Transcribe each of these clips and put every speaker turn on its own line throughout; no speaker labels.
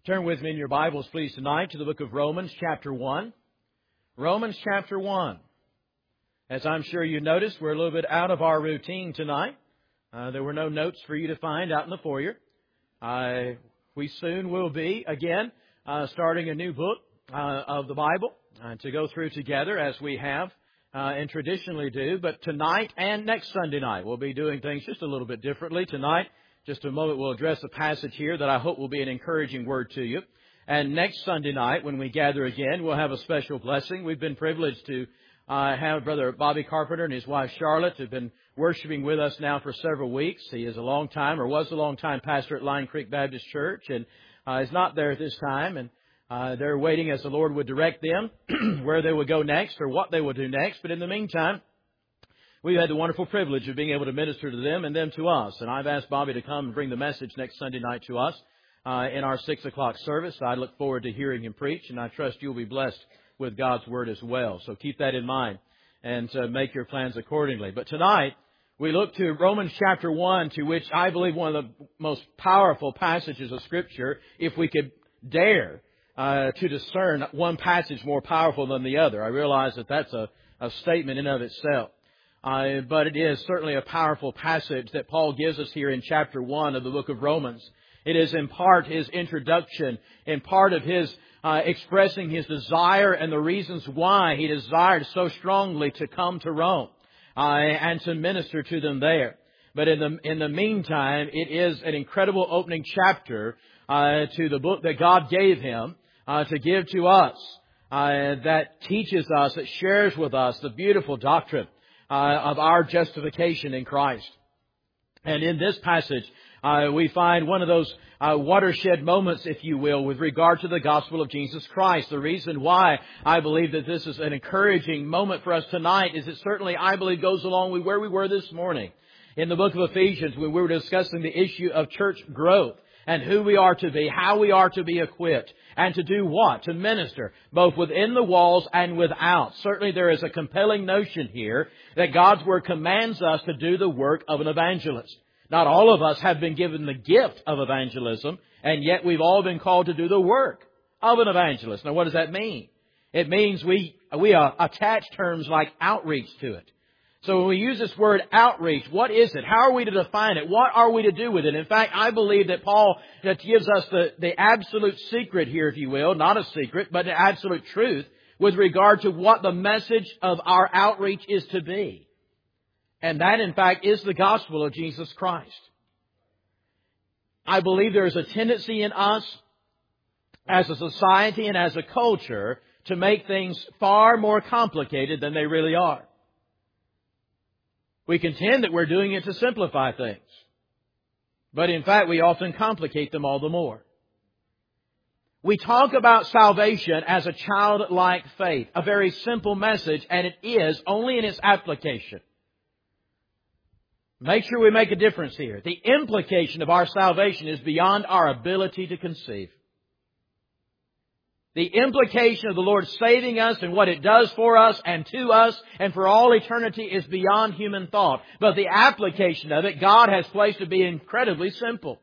Turn with me in your Bibles, please, tonight to the book of Romans, chapter 1. Romans, chapter 1. As I'm sure you noticed, we're a little bit out of our routine tonight. There were no notes for you to find out in the foyer. We soon will be, again, starting a new book of the Bible to go through together as we have and traditionally do. But tonight and next Sunday night, we'll be doing things just a little bit differently. Tonight, just a moment, we'll address a passage here that I hope will be an encouraging word to you. And next Sunday night, when we gather again, we'll have a special blessing. We've been privileged to have Brother Bobby Carpenter and his wife Charlotte who've been worshiping with us now for several weeks. He is a long time, or was a long time pastor at Lion Creek Baptist Church, and is not there at this time. And they're waiting as the Lord would direct them where they would go next or what they would do next. But in the meantime, we've had the wonderful privilege of being able to minister to them and them to us. And I've asked Bobby to come and bring the message next Sunday night to us in our 6 o'clock service. I look forward to hearing him preach, and I trust you'll be blessed with God's Word as well. So keep that in mind and make your plans accordingly. But tonight, we look to Romans chapter 1, to which I believe one of the most powerful passages of Scripture, if we could dare to discern one passage more powerful than the other. I realize that that's a statement in and of itself. But it is certainly a powerful passage that Paul gives us here in chapter 1 of the book of Romans. It is in part his introduction, in part of his expressing his desire and the reasons why he desired so strongly to come to Rome and to minister to them there. But in the meantime, it is an incredible opening chapter to the book that God gave him to give to us, that teaches us, that shares with us the beautiful doctrine of our justification in Christ. And in this passage, we find one of those watershed moments, if you will, with regard to the gospel of Jesus Christ. The reason why I believe that this is an encouraging moment for us tonight is it certainly, I believe, goes along with where we were this morning. In the book of Ephesians, when we were discussing the issue of church growth and who we are to be, how we are to be equipped, and to do what? To minister, both within the walls and without. Certainly there is a compelling notion here that God's Word commands us to do the work of an evangelist. Not all of us have been given the gift of evangelism, and yet we've all been called to do the work of an evangelist. Now, what does that mean? It means we attach terms like outreach to it. So when we use this word outreach, what is it? How are we to define it? What are we to do with it? In fact, I believe that Paul gives us the absolute secret here, if you will, not a secret, but the absolute truth with regard to what the message of our outreach is to be. And that, in fact, is the gospel of Jesus Christ. I believe there is a tendency in us as a society and as a culture to make things far more complicated than they really are. We contend that we're doing it to simplify things. But in fact, we often complicate them all the more. We talk about salvation as a childlike faith, a very simple message, and it is only in its application. Make sure we make a difference here. The implication of our salvation is beyond our ability to conceive. The implication of the Lord saving us and what it does for us and to us and for all eternity is beyond human thought. But the application of it, God has placed to be incredibly simple.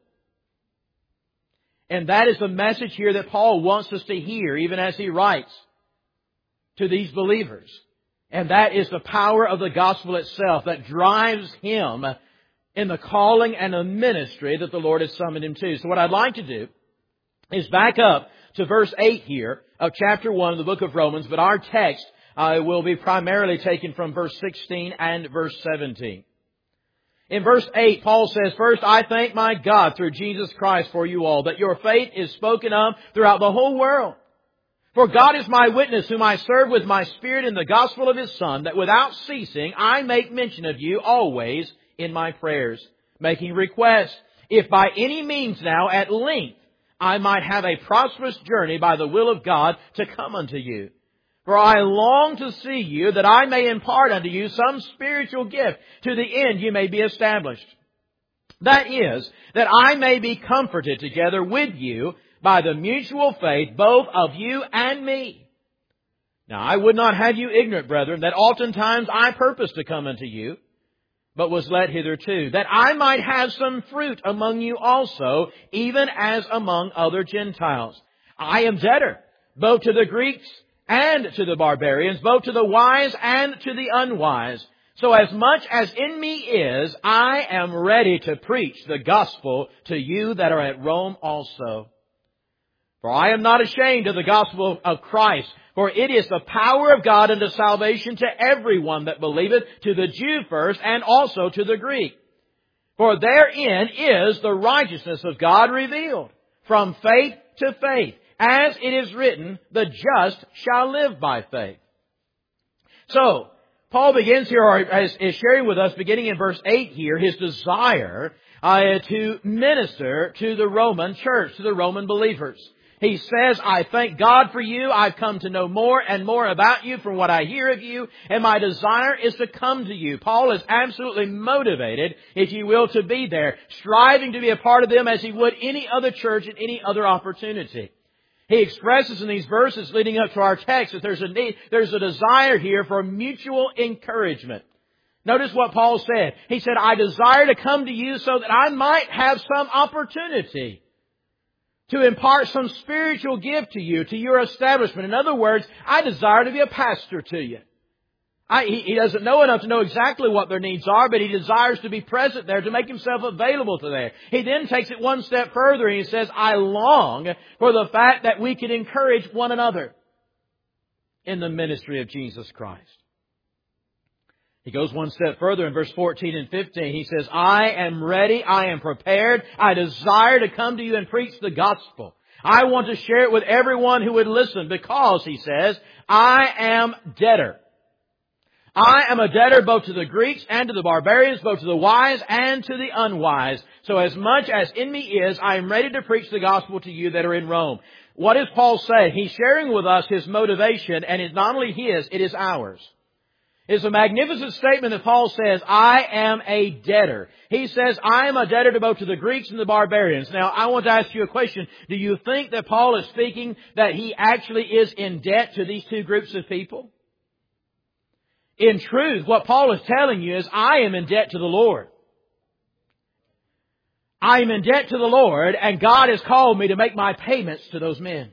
And that is the message here that Paul wants us to hear, even as he writes to these believers. And that is the power of the gospel itself that drives him in the calling and the ministry that the Lord has summoned him to. So what I'd like to do is back up to verse 8 here of chapter 1 of the book of Romans, but our text will be primarily taken from verse 16 and verse 17. In verse 8, Paul says, "First, I thank my God through Jesus Christ for you all, that your faith is spoken of throughout the whole world. For God is my witness, whom I serve with my spirit in the gospel of His Son, that without ceasing I make mention of you always in my prayers, making request, if by any means now at length I might have a prosperous journey by the will of God to come unto you. For I long to see you, that I may impart unto you some spiritual gift, to the end you may be established. That is, that I may be comforted together with you by the mutual faith both of you and me. Now I would not have you ignorant, brethren, that oftentimes I purpose to come unto you, but was led hitherto, that I might have some fruit among you also, even as among other Gentiles. I am debtor, both to the Greeks and to the barbarians, both to the wise and to the unwise. So as much as in me is, I am ready to preach the gospel to you that are at Rome also. For I am not ashamed of the gospel of Christ, for it is the power of God unto salvation to everyone that believeth, to the Jew first, and also to the Greek. For therein is the righteousness of God revealed, from faith to faith, as it is written, the just shall live by faith. So, Paul begins here, or is sharing with us, beginning in verse 8 here, his desire to minister to the Roman church, to the Roman believers. He says, I thank God for you. I've come to know more and more about you from what I hear of you, and my desire is to come to you. Paul is absolutely motivated, if you will, to be there, striving to be a part of them as he would any other church and any other opportunity. He expresses in these verses leading up to our text that there's a desire here for mutual encouragement. Notice what Paul said. He said, I desire to come to you so that I might have some opportunity to impart some spiritual gift to you, to your establishment. In other words, I desire to be a pastor to you. He doesn't know enough to know exactly what their needs are, but he desires to be present there, to make himself available to them. He then takes it one step further and he says, I long for the fact that we can encourage one another in the ministry of Jesus Christ. He goes one step further in verse 14 and 15. He says, I am ready, I am prepared, I desire to come to you and preach the gospel. I want to share it with everyone who would listen because, he says, I am debtor. I am a debtor both to the Greeks and to the barbarians, both to the wise and to the unwise. So as much as in me is, I am ready to preach the gospel to you that are in Rome. What does Paul say? He's sharing with us his motivation, and it's not only his, it is ours. It's a magnificent statement that Paul says, I am a debtor. He says, I am a debtor to both to the Greeks and the barbarians. Now, I want to ask you a question. Do you think that Paul is speaking that he actually is in debt to these two groups of people? In truth, what Paul is telling you is, I am in debt to the Lord. I am in debt to the Lord, and God has called me to make my payments to those men.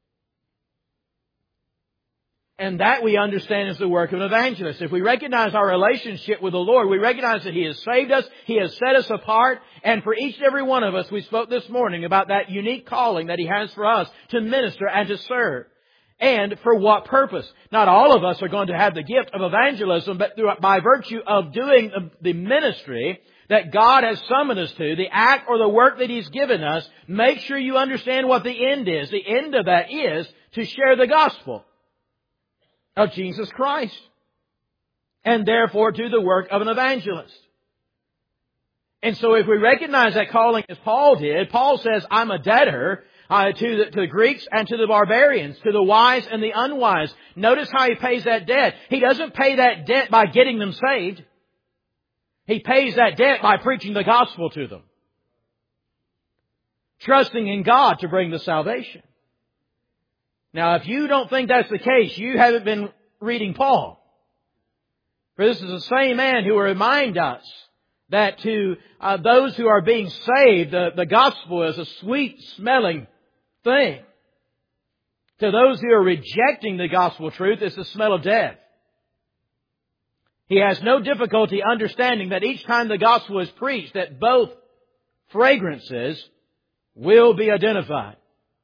And that we understand is the work of an evangelist. If we recognize our relationship with the Lord, we recognize that He has saved us, He has set us apart, and for each and every one of us, we spoke this morning about that unique calling that He has for us to minister and to serve. And for what purpose? Not all of us are going to have the gift of evangelism, but by virtue of doing the ministry that God has summoned us to, the act or the work that He's given us, make sure you understand what the end is. The end of that is to share the gospel of Jesus Christ, and therefore do the work of an evangelist. And so if we recognize that calling as Paul did, Paul says, I'm a debtor to the Greeks and to the barbarians, to the wise and the unwise. Notice how he pays that debt. He doesn't pay that debt by getting them saved. He pays that debt by preaching the gospel to them, trusting in God to bring the salvation. Now, if you don't think that's the case, you haven't been reading Paul. For this is the same man who will remind us that to those who are being saved, the gospel is a sweet-smelling thing. To those who are rejecting the gospel truth, it's the smell of death. He has no difficulty understanding that each time the gospel is preached, that both fragrances will be identified.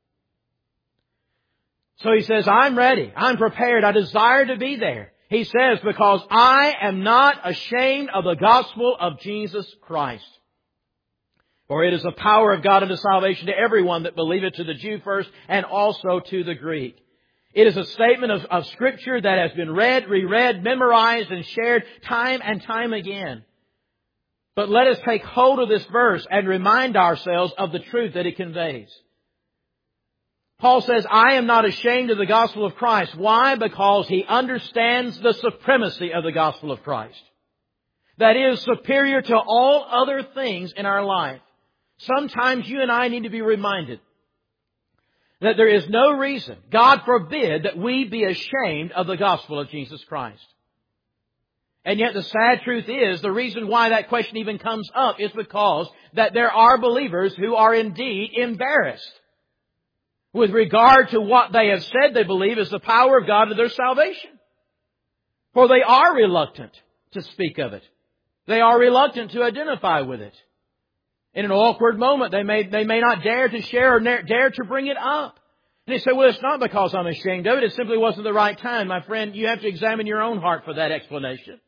So he says, I'm ready. I'm prepared. I desire to be there. He says, because I am not ashamed of the gospel of Jesus Christ. For it is the power of God unto salvation to everyone that believeth, to the Jew first and also to the Greek. It is a statement of Scripture that has been read, reread, memorized, and shared time and time again. But let us take hold of this verse and remind ourselves of the truth that it conveys. Paul says, I am not ashamed of the gospel of Christ. Why? Because he understands the supremacy of the gospel of Christ. That is superior to all other things in our life. Sometimes you and I need to be reminded that there is no reason, God forbid, that we be ashamed of the gospel of Jesus Christ. And yet the sad truth is, the reason why that question even comes up is because that there are believers who are indeed embarrassed with regard to what they have said they believe is the power of God to their salvation. For they are reluctant to speak of it. They are reluctant to identify with it. In an awkward moment, they may not dare to share or dare to bring it up. And they say, well, it's not because I'm ashamed of it. It simply wasn't the right time. My friend, you have to examine your own heart for that explanation.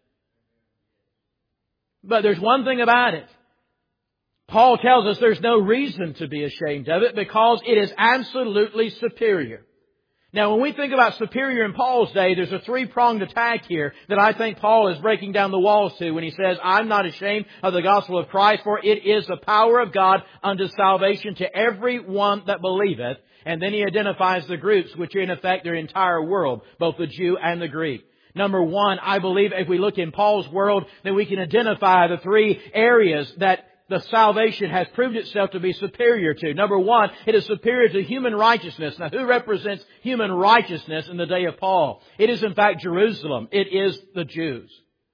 But there's one thing about it. Paul tells us there's no reason to be ashamed of it because it is absolutely superior. Now, when we think about superior in Paul's day, there's a three-pronged attack here that I think Paul is breaking down the walls to when he says, I'm not ashamed of the gospel of Christ, for it is the power of God unto salvation to every one that believeth. And then he identifies the groups, which are in effect their entire world, both the Jew and the Greek. Number one, I believe if we look in Paul's world, then we can identify the three areas that the salvation has proved itself to be superior to. Number one, it is superior to human righteousness. Now, who represents human righteousness in the day of Paul? It is in fact Jerusalem. It is the Jews.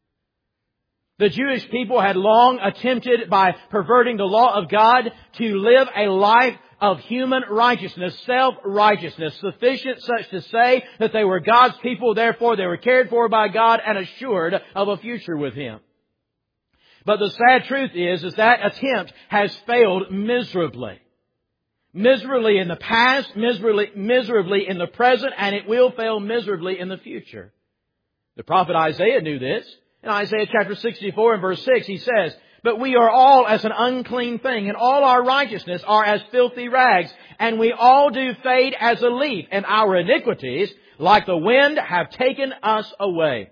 The Jewish people had long attempted, by perverting the law of God, to live a life of human righteousness, self-righteousness, sufficient such to say that they were God's people, therefore they were cared for by God and assured of a future with Him. But the sad truth is that attempt has failed miserably. Miserably in the past, miserably in the present, and it will fail miserably in the future. The prophet Isaiah knew this. In Isaiah chapter 64 and verse 6, he says, but we are all as an unclean thing, and all our righteousness are as filthy rags, and we all do fade as a leaf, and our iniquities, like the wind, have taken us away.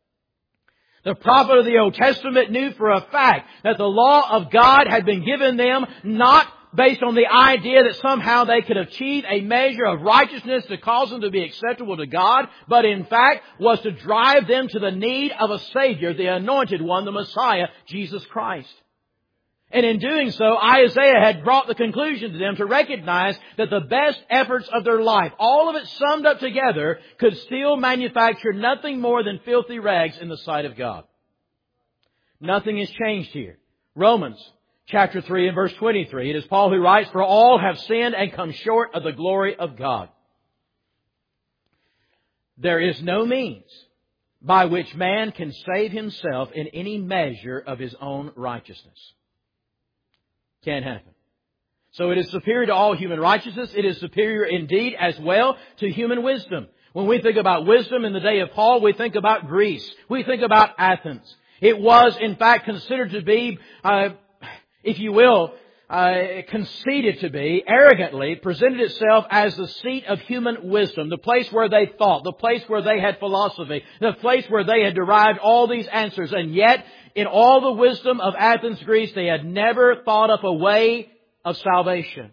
The prophet of the Old Testament knew for a fact that the law of God had been given them not based on the idea that somehow they could achieve a measure of righteousness to cause them to be acceptable to God, but in fact was to drive them to the need of a Savior, the Anointed One, the Messiah, Jesus Christ. And in doing so, Isaiah had brought the conclusion to them to recognize that the best efforts of their life, all of it summed up together, could still manufacture nothing more than filthy rags in the sight of God. Nothing has changed here. Romans chapter 3 and verse 23. It is Paul who writes, for all have sinned and come short of the glory of God. There is no means by which man can save himself in any measure of his own righteousness. Can't happen. So it is superior to all human righteousness. It is superior indeed as well to human wisdom. When we think about wisdom in the day of Paul, we think about Greece. We think about Athens. It was in fact considered to be, if you will, conceited to be, arrogantly presented itself as the seat of human wisdom, the place where they thought, the place where they had philosophy, the place where they had derived all these answers. And yet, in all the wisdom of Athens, Greece, they had never thought up a way of salvation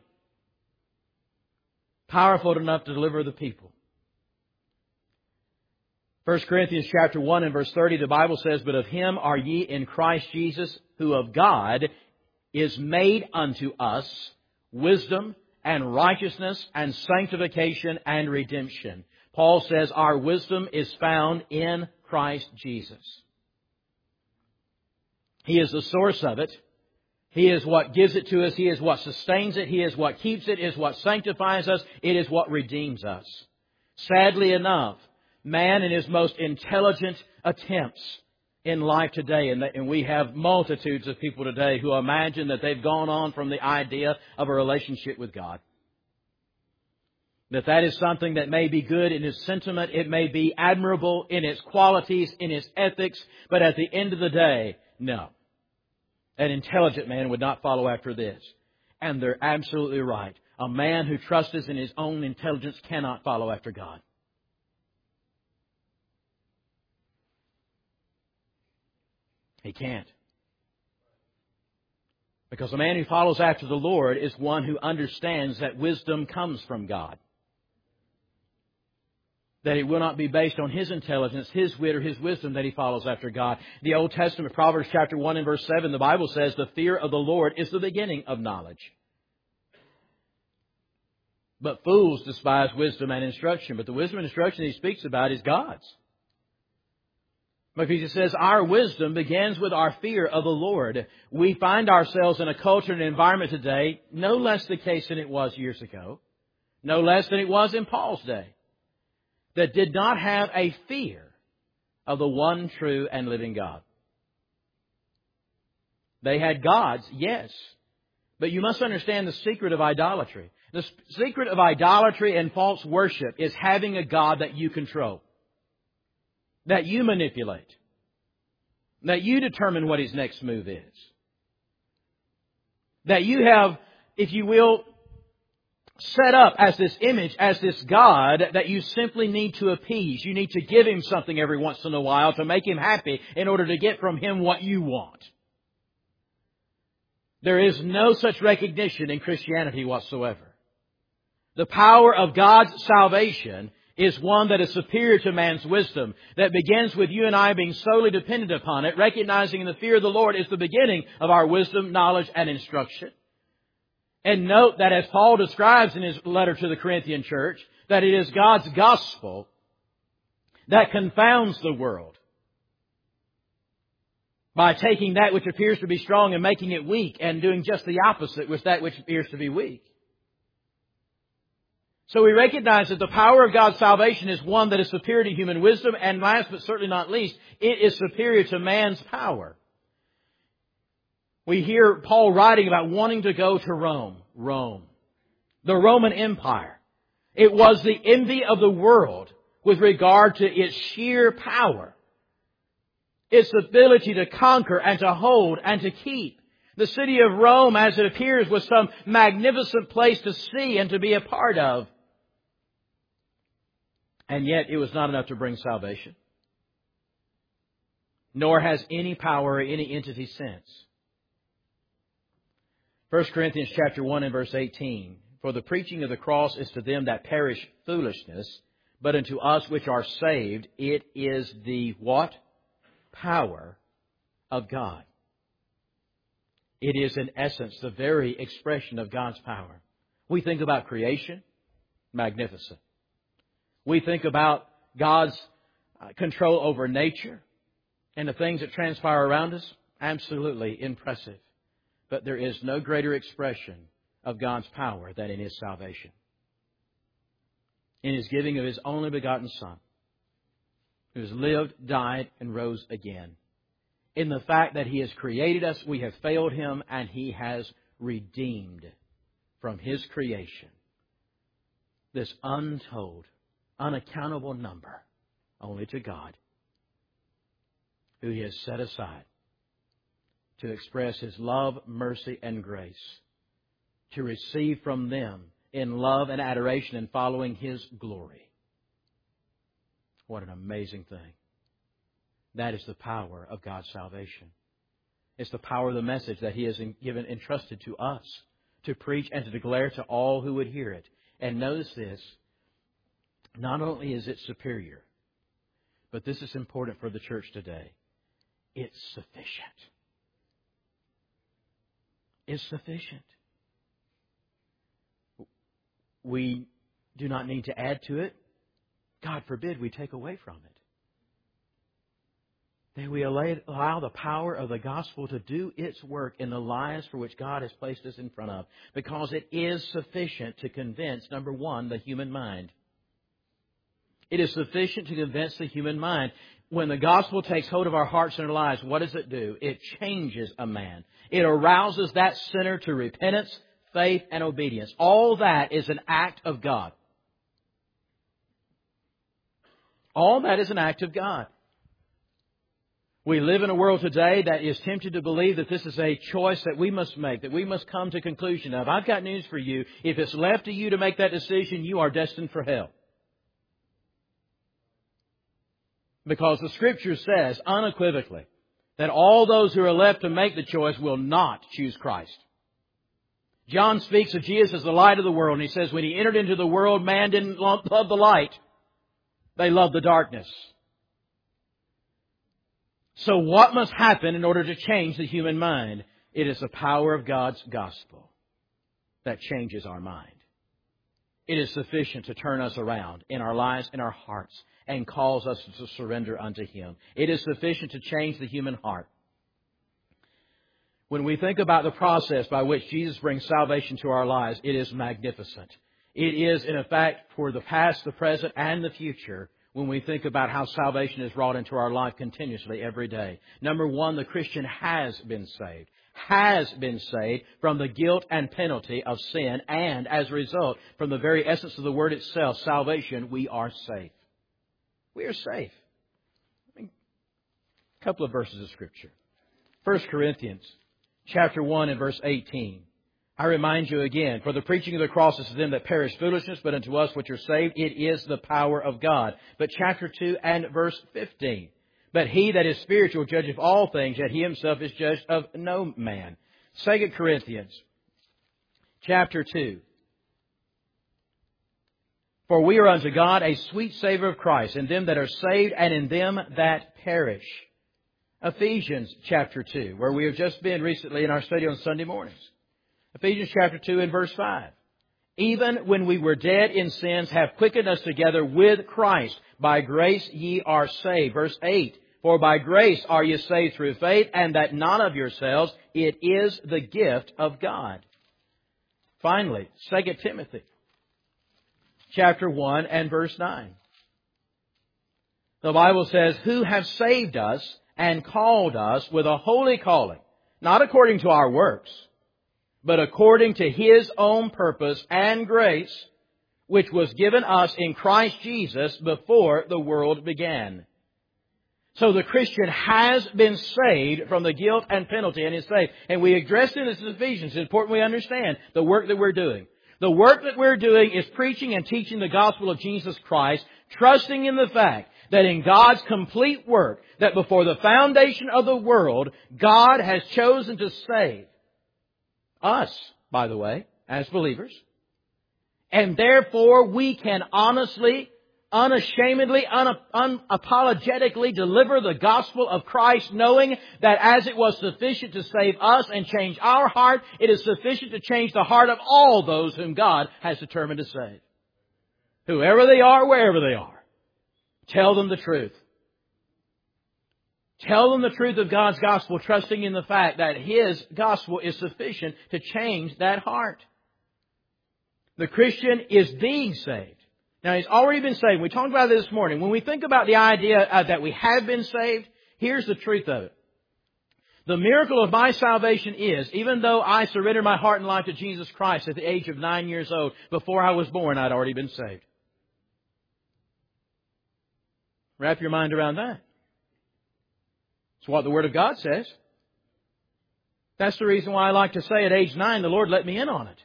powerful enough to deliver the people. 1 Corinthians chapter 1 and verse 30, the Bible says, but of Him are ye in Christ Jesus, who of God is made unto us wisdom and righteousness and sanctification and redemption. Paul says our wisdom is found in Christ Jesus. He is the source of it. He is what gives it to us. He is what sustains it. He is what keeps it. He is what sanctifies us. It is what redeems us. Sadly enough, man in his most intelligent attempts in life today, and we have multitudes of people today who imagine that they've gone on from the idea of a relationship with God. That is something that may be good in its sentiment. It may be admirable in its qualities, in its ethics. But at the end of the day, no. An intelligent man would not follow after this. And they're absolutely right. A man who trusts in his own intelligence cannot follow after God. He can't. Because a man who follows after the Lord is one who understands that wisdom comes from God. That it will not be based on his intelligence, his wit, or his wisdom that he follows after God. The Old Testament, Proverbs chapter 1 and verse 7, the Bible says, the fear of the Lord is the beginning of knowledge. But fools despise wisdom and instruction. But the wisdom and instruction he speaks about is God's. Because it says our wisdom begins with our fear of the Lord. We find ourselves in a culture and environment today, no less the case than it was years ago, no less than it was in Paul's day, that did not have a fear of the one true and living God. They had gods, yes, but you must understand the secret of idolatry. The secret of idolatry and false worship is having a God that you control, that you manipulate, that you determine what His next move is. That you have, if you will, set up as this image, as this God that you simply need to appease. You need to give Him something every once in a while to make Him happy in order to get from Him what you want. There is no such recognition in Christianity whatsoever. The power of God's salvation is one that is superior to man's wisdom, that begins with you and I being solely dependent upon it, recognizing the fear of the Lord is the beginning of our wisdom, knowledge, and instruction. And note that as Paul describes in his letter to the Corinthian church, that it is God's gospel that confounds the world by taking that which appears to be strong and making it weak and doing just the opposite with that which appears to be weak. So we recognize that the power of God's salvation is one that is superior to human wisdom, and last but certainly not least, it is superior to man's power. We hear Paul writing about wanting to go to Rome, the Roman Empire. It was the envy of the world with regard to its sheer power, its ability to conquer and to hold and to keep. The city of Rome, as it appears, was some magnificent place to see and to be a part of. And yet it was not enough to bring salvation. Nor has any power or any entity since. 1 Corinthians chapter 1 and verse 18. For the preaching of the cross is to them that perish foolishness, but unto us which are saved, it is the what? Power of God. It is in essence the very expression of God's power. We think about creation, magnificent. We think about God's control over nature and the things that transpire around us, absolutely impressive. But there is no greater expression of God's power than in His salvation. In His giving of His only begotten Son, who has lived, died, and rose again. In the fact that He has created us, we have failed Him, and He has redeemed from His creation this untold, unaccountable number, only to God, who He has set aside to express His love, mercy, and grace, to receive from them in love and adoration and following His glory. What an amazing thing. That is the power of God's salvation. It's the power of the message that He has entrusted to us to preach and to declare to all who would hear it. And notice this, not only is it superior, but this is important for the church today, it's sufficient. Is sufficient. We do not need to add to it. God forbid we take away from it. Then we allow the power of the gospel to do its work in the lives for which God has placed us in front of, because it is sufficient to convince, number one, the human mind. It is sufficient to convince the human mind. When the gospel takes hold of our hearts and our lives, what does it do? It changes a man. It arouses that sinner to repentance, faith, and obedience. All that is an act of God. All that is an act of God. We live in a world today that is tempted to believe that this is a choice that we must make, that we must come to conclusion of. I've got news for you. If it's left to you to make that decision, you are destined for hell. Because the Scripture says unequivocally that all those who are left to make the choice will not choose Christ. John speaks of Jesus as the light of the world, and he says when He entered into the world, man didn't love the light. They loved the darkness. So what must happen in order to change the human mind? It is the power of God's gospel that changes our mind. it is sufficient to turn us around in our lives, in our hearts, and calls us to surrender unto Him. It is sufficient to change the human heart. When we think about the process by which Jesus brings salvation to our lives, it is magnificent. It is, in effect, for the past, the present, and the future, when we think about how salvation is wrought into our life continuously every day. Number one, the Christian has been saved. Has been saved from the guilt and penalty of sin, and as a result, from the very essence of the word itself, salvation, we are safe. We are safe. A couple of verses of Scripture. 1 Corinthians chapter 1 and verse 18. I remind you again, for the preaching of the cross is to them that perish foolishness, but unto us which are saved, it is the power of God. But chapter 2 and verse 15. But he that is spiritual judgeth all things, yet he himself is judged of no man. 2 Corinthians chapter 2. For we are unto God a sweet savour of Christ, in them that are saved and in them that perish. Ephesians chapter 2, where we have just been recently in our study on Sunday mornings. Ephesians chapter 2 and verse 5. Even when we were dead in sins, have quickened us together with Christ. By grace ye are saved. Verse 8. For by grace are ye saved through faith, and that not of yourselves. It is the gift of God. Finally, 2 Timothy chapter 1 and verse 9. The Bible says, who have saved us and called us with a holy calling, not according to our works, but according to His own purpose and grace, which was given us in Christ Jesus before the world began. So the Christian has been saved from the guilt and penalty and is saved. And we addressed in this Ephesians, it's important we understand the work that we're doing. The work that we're doing is preaching and teaching the gospel of Jesus Christ, trusting in the fact that in God's complete work, that before the foundation of the world, God has chosen to save us, by the way, as believers. And therefore, we can honestly, unashamedly, unapologetically deliver the gospel of Christ, knowing that as it was sufficient to save us and change our heart, it is sufficient to change the heart of all those whom God has determined to save. Whoever they are, wherever they are. Tell them the truth. Tell them the truth of God's gospel, trusting in the fact that His gospel is sufficient to change that heart. The Christian is being saved. Now, he's already been saved. We talked about this this morning. When we think about the idea that we have been saved, here's the truth of it. The miracle of my salvation is, even though I surrendered my heart and life to Jesus Christ at the age of 9 years old, before I was born, I'd already been saved. Wrap your mind around that. It's what the Word of God says. That's the reason why I like to say at age 9, the Lord let me in on it.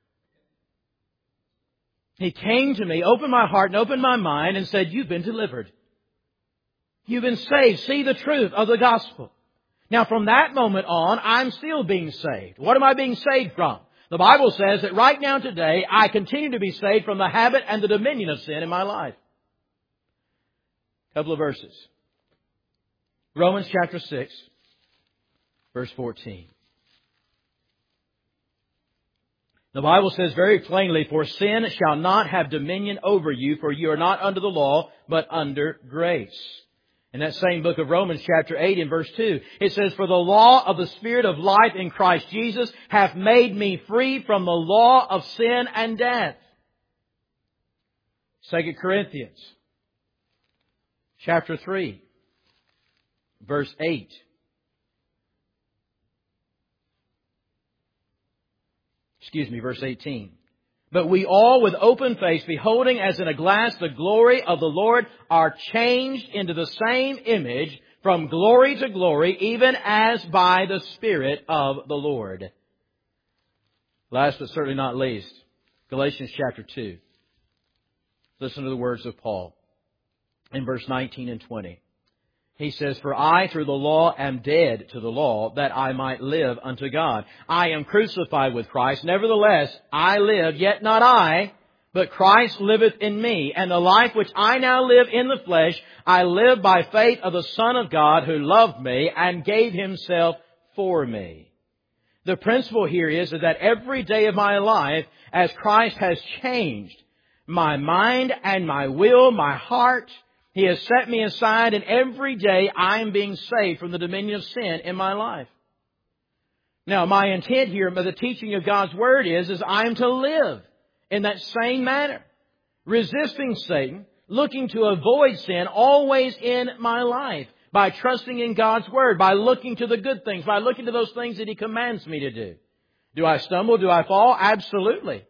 He came to me, opened my heart and opened my mind and said, you've been delivered. You've been saved. See the truth of the gospel. Now from that moment on, I'm still being saved. What am I being saved from? The Bible says that right now today, I continue to be saved from the habit and the dominion of sin in my life. A couple of verses. Romans chapter 6, verse 14. The Bible says very plainly, for sin shall not have dominion over you, for you are not under the law, but under grace. In that same book of Romans chapter 8 and verse 2, it says, for the law of the Spirit of life in Christ Jesus hath made me free from the law of sin and death. 2 Corinthians chapter 3, verse 8. Verse 18. But we all with open face, beholding as in a glass the glory of the Lord, are changed into the same image from glory to glory, even as by the Spirit of the Lord. Last but certainly not least, Galatians chapter 2. Listen to the words of Paul in verse 19 and 20. He says, for I through the law am dead to the law, that I might live unto God. I am crucified with Christ. Nevertheless, I live, yet not I, but Christ liveth in me. And the life which I now live in the flesh, I live by faith of the Son of God, who loved me and gave Himself for me. The principle here is that every day of my life, as Christ has changed my mind and my will, my heart. He has set me aside, and every day I am being saved from the dominion of sin in my life. Now, my intent here by the teaching of God's Word is I am to live in that same manner, resisting Satan, looking to avoid sin always in my life, by trusting in God's Word, by looking to the good things, by looking to those things that He commands me to do. Do I stumble? Do I fall? Absolutely.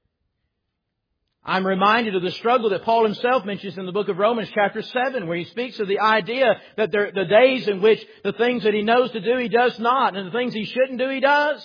I'm reminded of the struggle that Paul himself mentions in the book of Romans chapter 7, where he speaks of the idea that the days in which the things that he knows to do, he does not, and the things he shouldn't do, he does.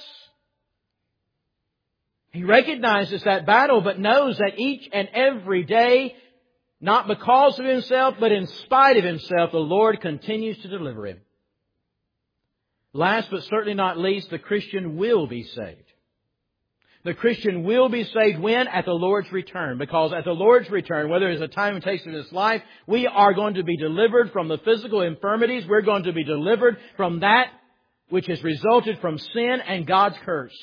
He recognizes that battle, but knows that each and every day, not because of himself, but in spite of himself, the Lord continues to deliver him. Last but certainly not least, the Christian will be saved. The Christian will be saved when? At the Lord's return. Because at the Lord's return, whether it's a time and takes in this life, we are going to be delivered from the physical infirmities. We're going to be delivered from that which has resulted from sin and God's curse.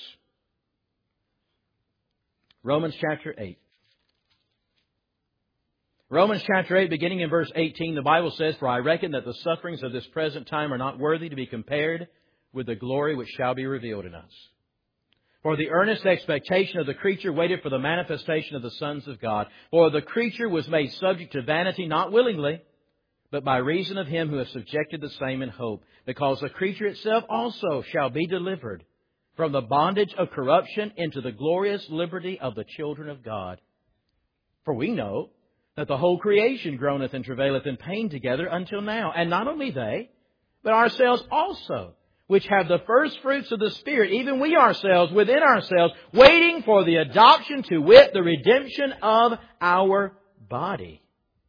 Romans chapter 8. Romans chapter 8, beginning in verse 18, the Bible says, "For I reckon that the sufferings of this present time are not worthy to be compared with the glory which shall be revealed in us. For the earnest expectation of the creature waited for the manifestation of the sons of God. For the creature was made subject to vanity, not willingly, but by reason of Him who has subjected the same in hope. Because the creature itself also shall be delivered from the bondage of corruption into the glorious liberty of the children of God. For we know that the whole creation groaneth and travaileth in pain together until now. And not only they, but ourselves also, which have the first fruits of the Spirit, even we ourselves, within ourselves, waiting for the adoption, to wit, the redemption of our body."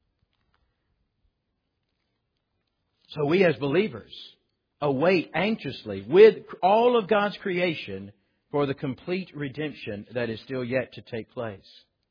So we as believers await anxiously with all of God's creation for the complete redemption that is still yet to take place.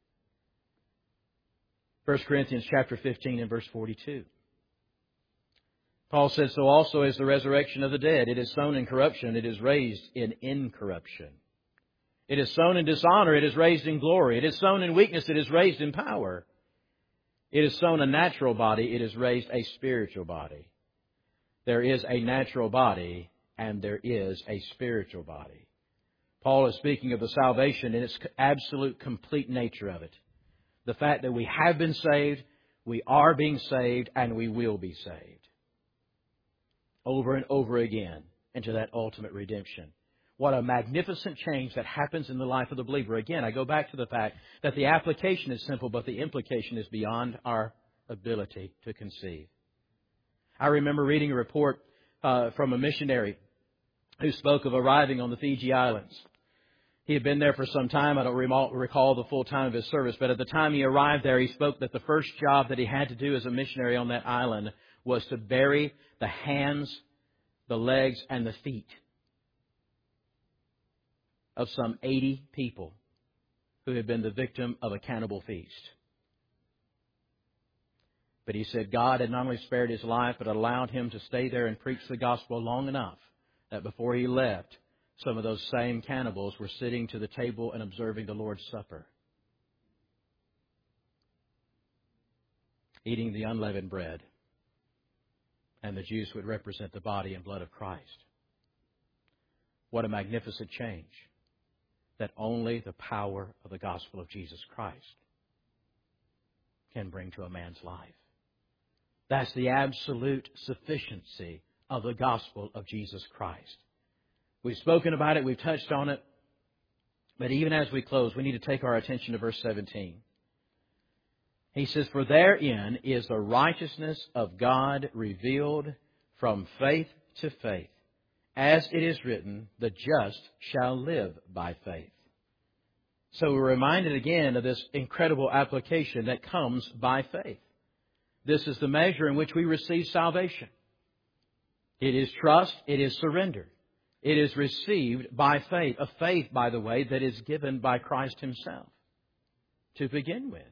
1 Corinthians chapter 15 and verse 42. Paul says, "So also is the resurrection of the dead. It is sown in corruption, it is raised in incorruption. It is sown in dishonor, it is raised in glory. It is sown in weakness, it is raised in power. It is sown a natural body, it is raised a spiritual body." There is a natural body and there is a spiritual body. Paul is speaking of the salvation in its absolute, complete nature of it. The fact that we have been saved, we are being saved, and we will be saved. Over and over again into that ultimate redemption. What a magnificent change that happens in the life of the believer. Again, I go back to the fact that the application is simple, but the implication is beyond our ability to conceive. I remember reading a report from a missionary who spoke of arriving on the Fiji Islands. He had been there for some time. I don't recall the full time of his service, but at the time he arrived there, he spoke that the first job that he had to do as a missionary on that island was to bury the hands, the legs, and the feet of some 80 people who had been the victim of a cannibal feast. But he said God had not only spared his life, but allowed him to stay there and preach the gospel long enough that before he left, some of those same cannibals were sitting to the table and observing the Lord's Supper, eating the unleavened bread. And the juice would represent the body and blood of Christ. What a magnificent change that only the power of the gospel of Jesus Christ can bring to a man's life. That's the absolute sufficiency of the gospel of Jesus Christ. We've spoken about it, we've touched on it, but even as we close, we need to take our attention to verse 17. He says, "For therein is the righteousness of God revealed from faith to faith. As it is written, the just shall live by faith." So we're reminded again of this incredible application that comes by faith. This is the measure in which we receive salvation. It is trust, it is surrender. It is received by faith. A faith, by the way, that is given by Christ Himself to begin with.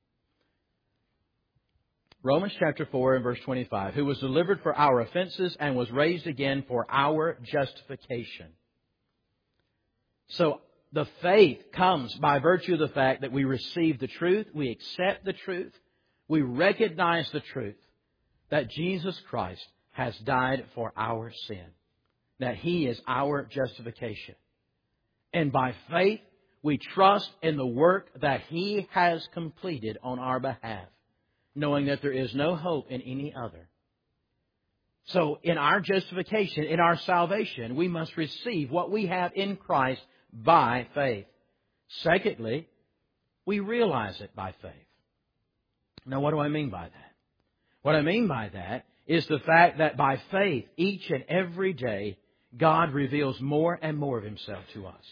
Romans chapter 4 and verse 25. "Who was delivered for our offenses and was raised again for our justification." So the faith comes by virtue of the fact that we receive the truth, we accept the truth, we recognize the truth that Jesus Christ has died for our sin, that He is our justification. And by faith, we trust in the work that He has completed on our behalf, knowing that there is no hope in any other. So in our justification, in our salvation, we must receive what we have in Christ by faith. Secondly, we realize it by faith. Now, what do I mean by that? What I mean by that is the fact that by faith, each and every day, God reveals more and more of Himself to us.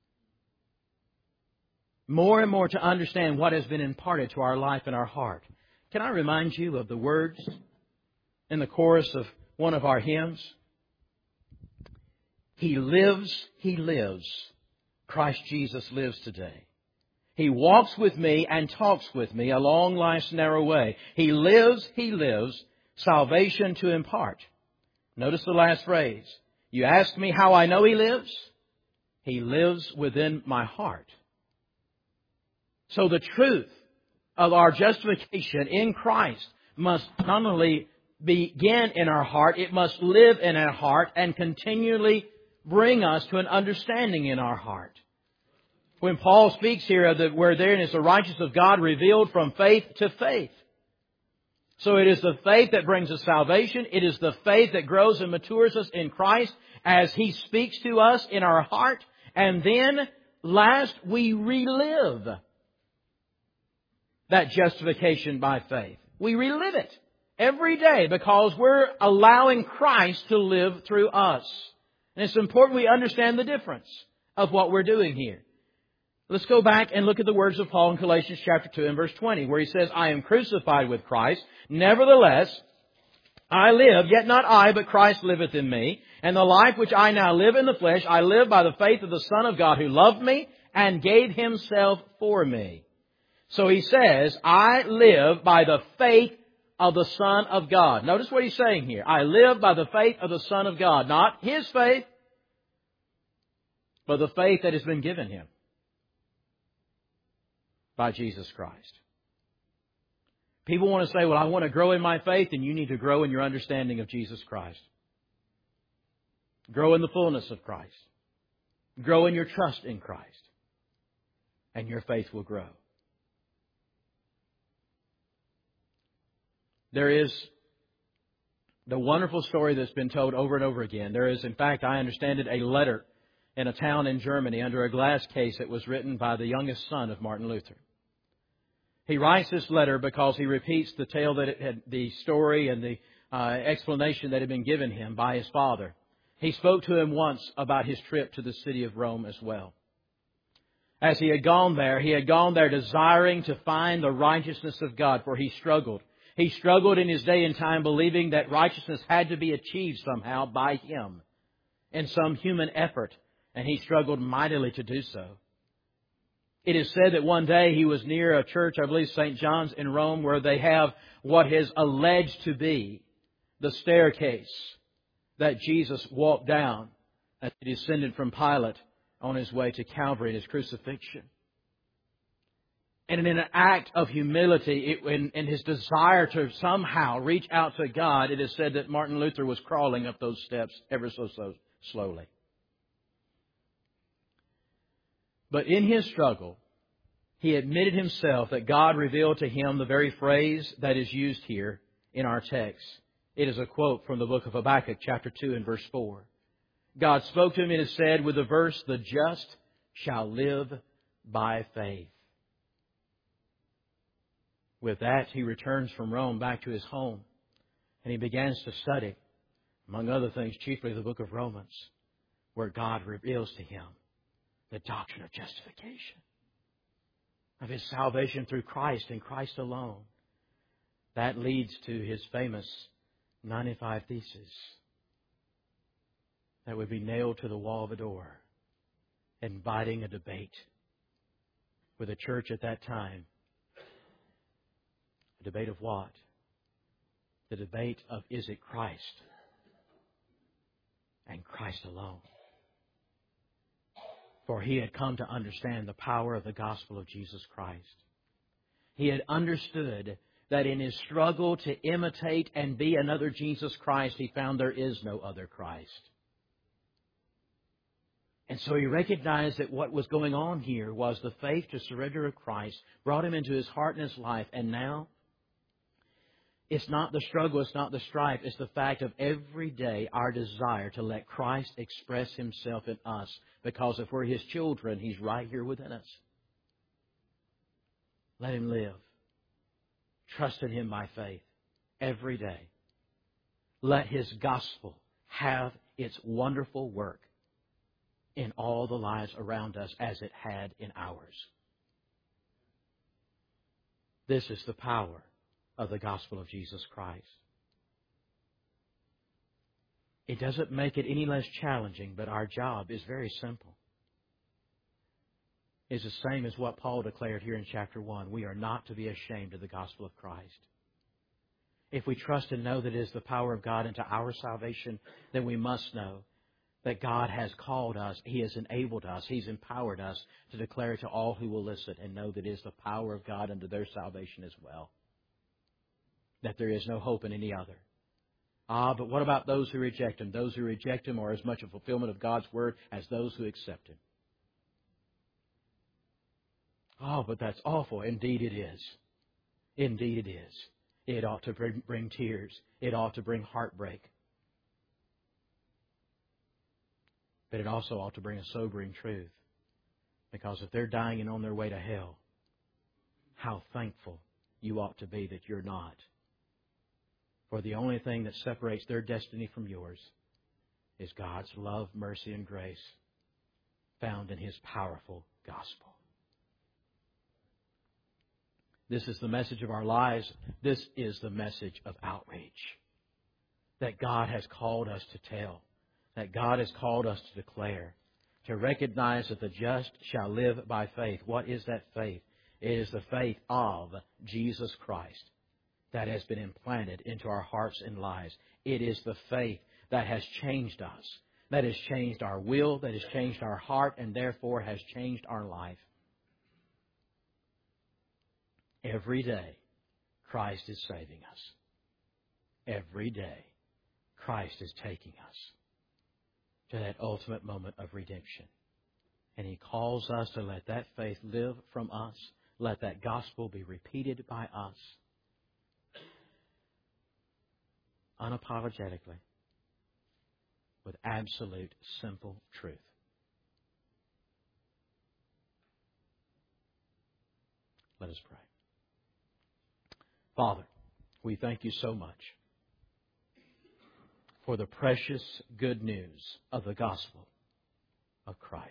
More and more to understand what has been imparted to our life and our heart. Can I remind you of the words in the chorus of one of our hymns? He lives, Christ Jesus lives today. He walks with me and talks with me along life's narrow way. He lives, salvation to impart. Notice the last phrase. You ask me how I know He lives? He lives within my heart. So the truth of our justification in Christ must not only begin in our heart, it must live in our heart and continually bring us to an understanding in our heart. When Paul speaks here of where therein is the righteousness of God revealed from faith to faith. So it is the faith that brings us salvation. It is the faith that grows and matures us in Christ as He speaks to us in our heart. And then, last, we relive that justification by faith. We relive it every day because we're allowing Christ to live through us. And it's important we understand the difference of what we're doing here. Let's go back and look at the words of Paul in Galatians chapter 2 and verse 20, where he says, I am crucified with Christ. Nevertheless, I live, yet not I, but Christ liveth in me. And the life which I now live in the flesh, I live by the faith of the Son of God who loved me and gave Himself for me. So he says, I live by the faith of the Son of God. Notice what he's saying here. I live by the faith of the Son of God. Not his faith, but the faith that has been given him by Jesus Christ. People want to say, well, I want to grow in my faith, and you need to grow in your understanding of Jesus Christ. Grow in the fullness of Christ. Grow in your trust in Christ. And your faith will grow. There is the wonderful story that's been told over and over again. There is, in fact, I understand it, a letter in a town in Germany under a glass case that was written by the youngest son of Martin Luther. He writes this letter because he repeats the tale that it had, the story and the explanation that had been given him by his father. He spoke to him once about his trip to the city of Rome as well. As he had gone there desiring to find the righteousness of God, for he struggled. He struggled in his day and time believing that righteousness had to be achieved somehow by him in some human effort, and he struggled mightily to do so. It is said that one day he was near a church, I believe St. John's in Rome, where they have what is alleged to be the staircase that Jesus walked down as he descended from Pilate on his way to Calvary and his crucifixion. And in an act of humility, in his desire to somehow reach out to God, it is said that Martin Luther was crawling up those steps ever so slowly. But in his struggle, he admitted himself that God revealed to him the very phrase that is used here in our text. It is a quote from the book of Habakkuk, chapter 2 and verse 4. God spoke to him, it is said, with the verse, the just shall live by faith. With that, he returns from Rome back to his home, and he begins to study, among other things, chiefly the book of Romans, where God reveals to him the doctrine of justification, of his salvation through Christ and Christ alone. That leads to his famous 95 Theses that would be nailed to the wall of a door, inviting a debate with the church at that time. A debate of what? The debate of, is it Christ and Christ alone? For he had come to understand the power of the gospel of Jesus Christ. He had understood that in his struggle to imitate and be another Jesus Christ, he found there is no other Christ. And so he recognized that what was going on here was the faith to surrender to Christ brought him into his heart and his life. And now, it's not the struggle, it's not the strife, it's the fact of every day our desire to let Christ express Himself in us. Because if we're His children, He's right here within us. Let Him live. Trust in Him by faith every day. Let His gospel have its wonderful work in all the lives around us as it had in ours. This is the power of the gospel of Jesus Christ. It doesn't make it any less challenging, but our job is very simple. It's the same as what Paul declared here in chapter 1. We are not to be ashamed of the gospel of Christ. If we trust and know that it is the power of God into our salvation, then we must know that God has called us, He has enabled us, He's empowered us to declare it to all who will listen and know that it is the power of God unto their salvation as well. That there is no hope in any other. But what about those who reject Him? Those who reject Him are as much a fulfillment of God's Word as those who accept Him. But that's awful. Indeed it is. Indeed it is. It ought to bring tears. It ought to bring heartbreak. But it also ought to bring a sobering truth. Because if they're dying and on their way to hell, how thankful you ought to be that you're not. For the only thing that separates their destiny from yours is God's love, mercy, and grace found in His powerful gospel. This is the message of our lives. This is the message of outreach that God has called us to tell, that God has called us to declare, to recognize that the just shall live by faith. What is that faith? It is the faith of Jesus Christ that has been implanted into our hearts and lives. It is the faith that has changed us, that has changed our will, that has changed our heart, and therefore has changed our life. Every day, Christ is saving us. Every day, Christ is taking us to that ultimate moment of redemption. And He calls us to let that faith live from us. Let that gospel be repeated by us unapologetically with absolute simple truth. Let us pray. Father, we thank You so much for the precious good news of the gospel of Christ.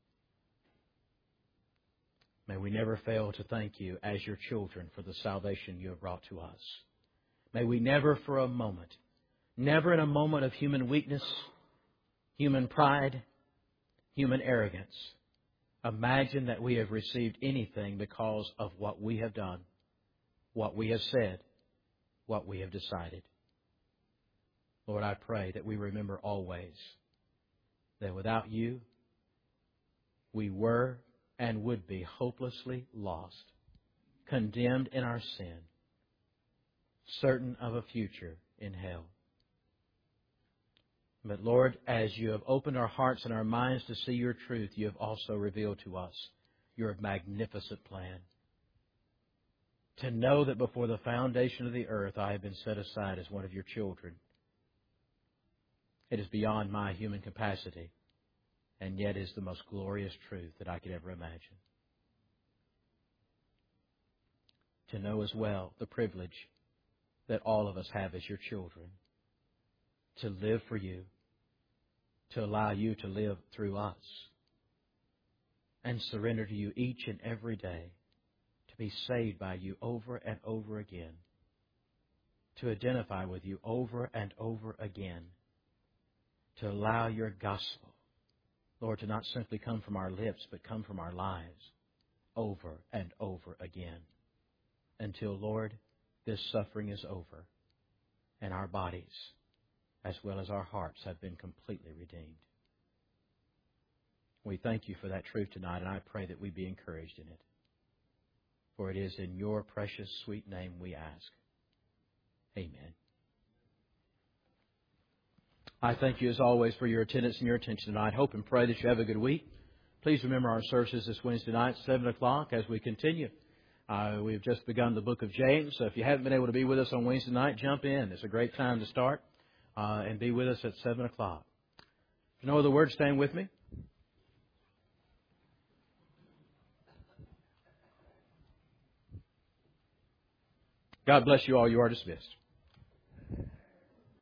May we never fail to thank You as Your children for the salvation You have brought to us. May we never for a moment, never in a moment of human weakness, human pride, human arrogance, imagine that we have received anything because of what we have done, what we have said, what we have decided. Lord, I pray that we remember always that without You, we were and would be hopelessly lost, condemned in our sin, certain of a future in hell. But Lord, as You have opened our hearts and our minds to see Your truth, You have also revealed to us Your magnificent plan. To know that before the foundation of the earth I have been set aside as one of Your children. It is beyond my human capacity, and yet is the most glorious truth that I could ever imagine. To know as well the privilege that all of us have as Your children, to live for You, to allow You to live through us, and surrender to You each and every day, to be saved by You over and over again, to identify with You over and over again, to allow Your gospel, Lord, to not simply come from our lips, but come from our lives over and over again, until, Lord, this suffering is over and our bodies, as well as our hearts, have been completely redeemed. We thank you for that truth tonight, and I pray that we be encouraged in it. For it is in your precious, sweet name we ask. Amen. I thank you as always for your attendance and your attention tonight. Hope and pray that you have a good week. Please remember our services this Wednesday night, 7 o'clock, as we continue. We've just begun the book of James, so if you haven't been able to be with us on Wednesday night, jump in. It's a great time to start and be with us at 7 o'clock. If no other words, stand with me. God bless you all. You are dismissed.